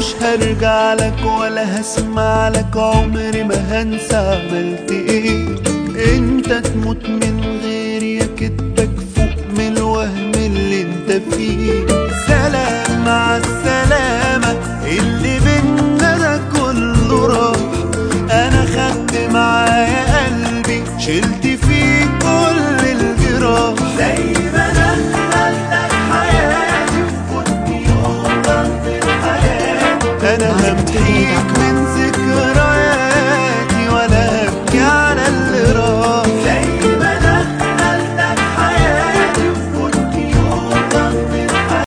مش هرجع لك ولا هسمع لك، عمري ما هنسى عملت ايه. انت تموت من غيري يا كدبك فوق من الوهم اللي انت فيه. سلام مع السلامة، اللي بينا ده كله راح. انا خدت معايا قلبي شلت فيه كل الجراح. زي ما انا خلقتك حياتي وكنت يوم ضرب الحياة، انا همحيك من ذكرياتي